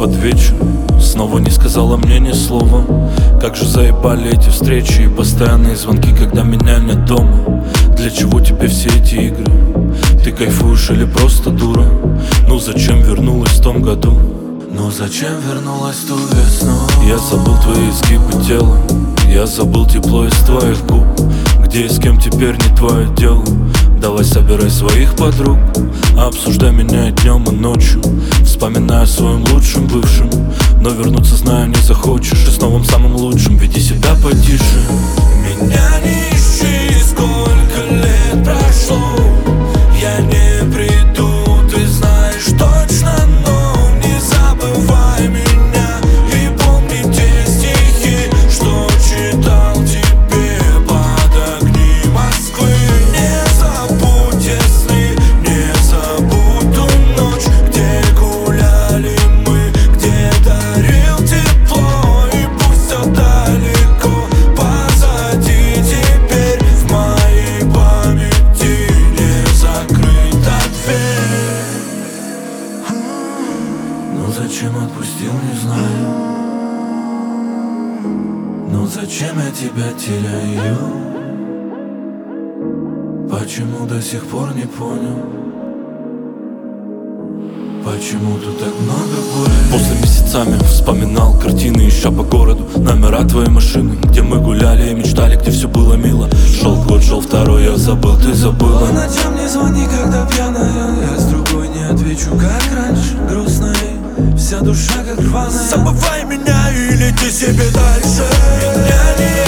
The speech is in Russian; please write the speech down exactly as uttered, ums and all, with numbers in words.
под вечер, снова не сказала мне ни слова. Как же заебали эти встречи и постоянные звонки, когда меня нет дома. Для чего тебе все эти игры? Ты кайфуешь или просто дура? Ну зачем вернулась в том году? Ну зачем вернулась в ту весну? Я забыл твои изгибы тела, я забыл тепло из твоих губ. Где и с кем теперь не твое дело. Давай собирай своих подруг, обсуждай меня и днем, и ночью, вспоминая о своем лучшем бывшем. Но вернуться, знаю, не захочешь. И с новым самым лучшим веди себя потише. Меня не ищи, сколько лет прошло, я не приду, ты знаешь точно. Но не забывай меня и помни те стихи, что читал тебе под огни Москвы. Не забудь, если не забудь ту ночь, где гуляли мы, где дарил тепло. И пусть все далеко позади, теперь в моей памяти не закрыта дверь. Ну зачем отпустил, не знаю. Ну зачем я тебя теряю? Почему до сих пор не понял? Почему тут так много боли? После месяцами вспоминал картины, ища по городу номера твоей машины, где мы гуляли и мечтали, где все было мило. Шел год, шел второй, я забыл, ты забыла. По ночам не звони, когда пьяная, я с другой не отвечу, как раньше. Грустная, вся душа как рваная. Забывай меня и лети себе дальше. Меня не